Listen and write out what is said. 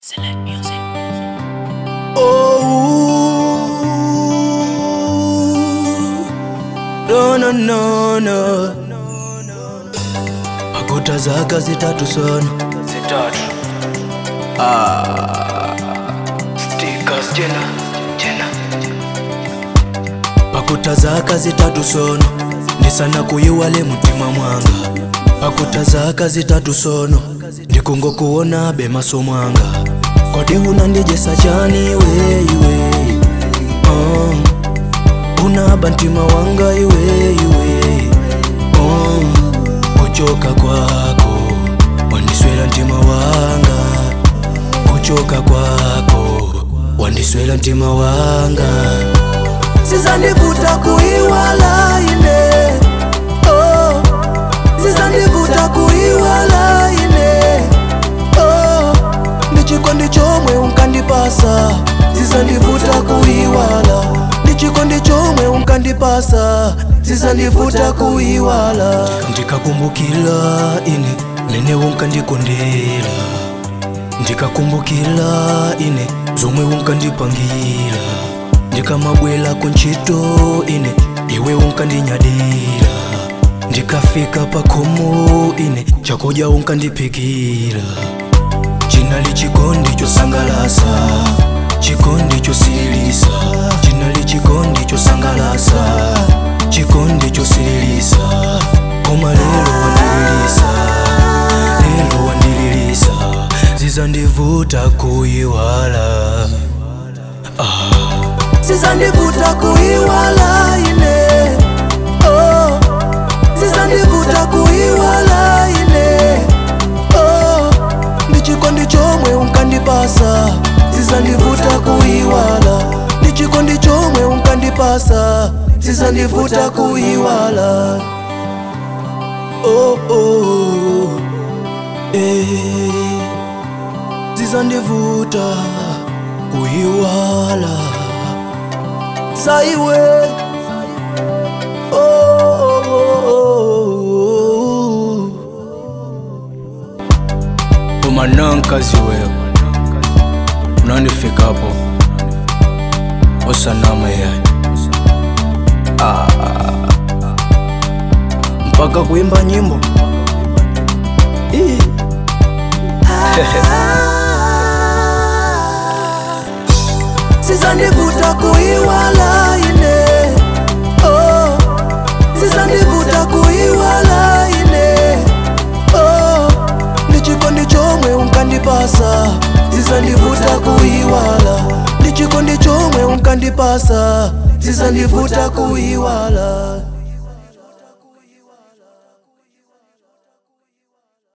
Select music. Oh, no, no, no, no. Pakuta zaka zitatu sana. Zitatu. Stickers jena. Pakuta zaka zitatu sono ndisana kuyiwale mutima mwanga. Pakuta zaka zitatu sono ndikungo kuona be maso mwanga. Kodi unandijesa chani iwe unaba ntima wanga iwe kuchoka kwako wandiswela ntima wanga. Kuchoka kwako wandiswela ntima wanga. Sizandivuta kuiwala ine, oh. Sizandivuta kuiwala ine, oh. Ndichikondi chomwe unkandipasa. Sizandivuta kuiwala. Ndichikondi chomwe unkandipasa. Sizandivuta kuiwala. Ndikakumbukila ine mene unkandikondela. Ndikakumbukila ine zomwe unkandipangira. Ndikamabwela kunchito ine iwe unkandinyadira. Ndikafika pakomo ine chakoja unkandipikira. Chinali chikondi chosangalasa, chikondi chosililisa. Chinali chikondi chosangalasa, chikondi chosililisa. Koma lelo wandililisa, zizandivuta kuiwala. Sizandivuta kuiwala ine, oh. Sizandivuta kuiwala ine, oh. Ndichikondi chomwe unkandipasa. Sizandivuta kuiwala. Ndichikondi chomwe unkandipasa. Sizandivuta kuiwala. Oh, oh, Sizandivuta kuiwala. Saiwe, Umanankazi wewe unanifika hapo osanama ya mpaka kuimba nyimbo. Sizandivuta kuiwala ine, oh. Sizandivuta kuiwala ine, oh. Ndichikondi chomwe unkandipasa. Sizandivuta kuiwala. Ndichikondi chomwe unkandipasa. Sizandivuta kuiwala.